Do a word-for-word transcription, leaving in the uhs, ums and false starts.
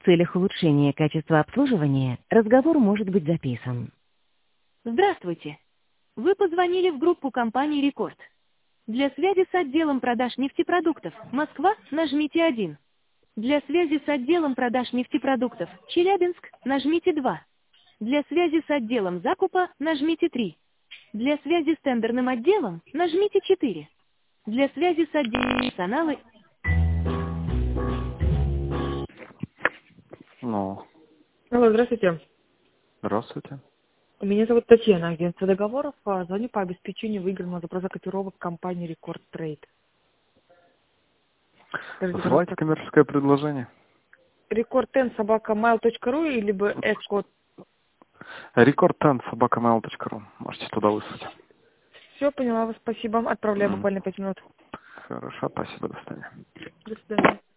целях улучшения качества обслуживания разговор может быть записан. Здравствуйте. Вы позвонили в группу компании «Рекорд». Для связи с отделом продаж нефтепродуктов Москва нажмите один. Для связи с отделом продаж нефтепродуктов Челябинск нажмите два. Для связи с отделом закупа нажмите три. Для связи с тендерным отделом нажмите четыре. Для связи с отделом персонала... Ну, Алло, здравствуйте. здравствуйте. Меня зовут Татьяна, агентство договоров. А, Звоню по обеспечению выигранного запроса котировок компании Рекорд Трейд. Скажите, Вызывайте пожалуйста, коммерческое предложение. Рекорд Н собака mail точка ру или либо S-код? Рекорд тен собака mail точка ру. Можете туда выслать. Все, поняла вас, спасибо. Отправляю М. буквально пять минут. Хорошо, спасибо, до свидания. До свидания.